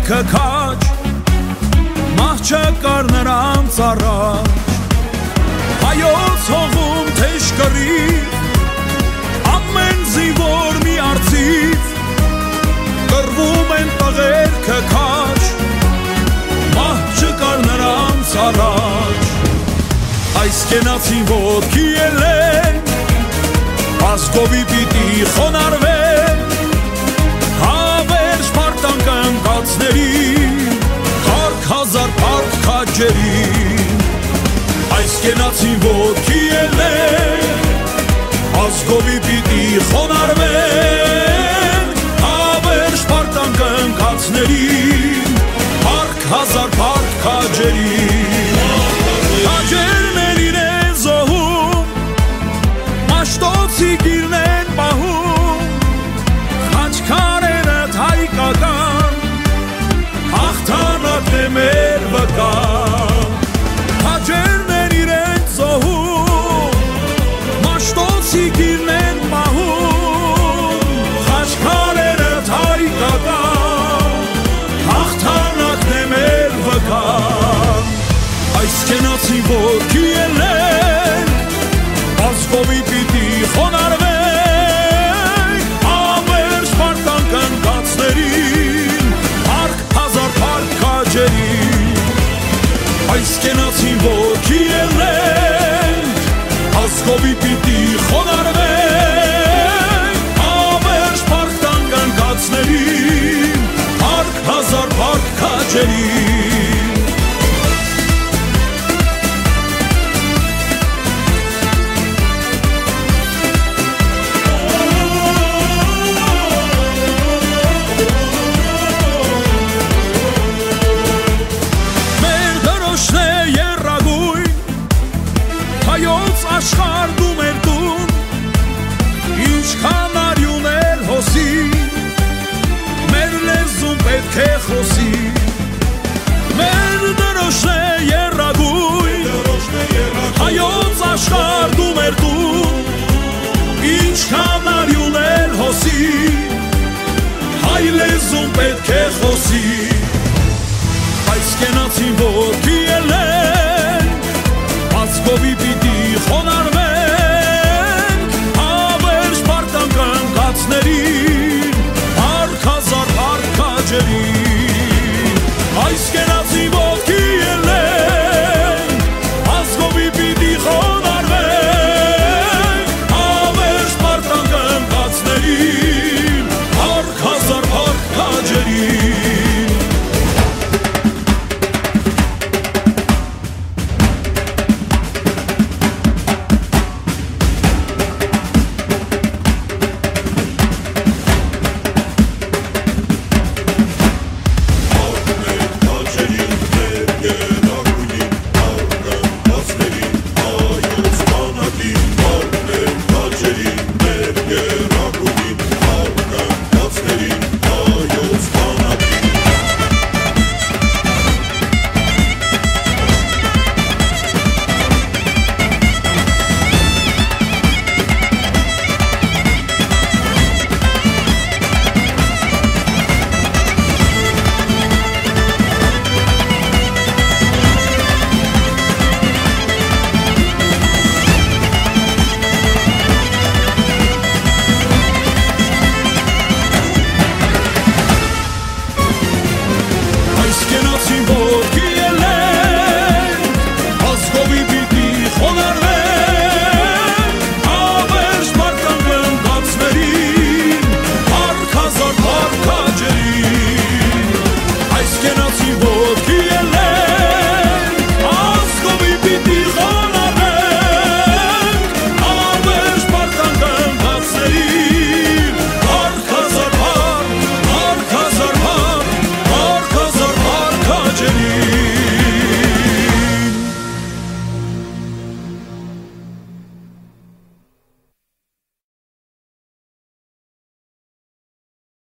բերքը քաջ մահ չկար նրանց առաջ հայոց հողում թեժ կռիվ ամեն զինվոր մի արծիվ կռվում են տղերքը քաջ մահ չկար նրանց առաջ այս կենացին ոտքի ելեն ազգովի պիտի խոնարհվեն հավերժ պարտանք ընկածներին քարք հազար փառք քաջերին այս կենացին ոտքի ելեն ազգովի պիտի խոնարհվեն հավերժ պարտանք ընկածներին փառք հազար փառք քաջերին քաջերներ իրեն զոհում մաշտոցի գիրն են պահում խաչքարերը հայկական հաղթանակն է մեր վկան քաջերներ իրեն զոհում մաշտոցի գիրն են պահում խաչքարերը հայկական հաղթանակն է մեր վկան այս կենացի ոտքի ելենք ազգովի պիտի խոնարհվենք հավերժ պարտանք ընկածներին փառք հազար փառք քաջերին այս կենացի ոտքի ելենք ազգովի պիտի խոնարհվենք հավերժ պարտանք ընկածներին փառք հազար փառք քաջերին աշխարհ դու մեր տուն ինչքան արյուներ հոսի մեր լեզուն պետք է խոսի մեր դրոշն է եռագույն հայոց աշխարհ դու մեր տուն ինչքան արյուներ հոսի հայ լեզուն պետք է խոսի այս կենացին որ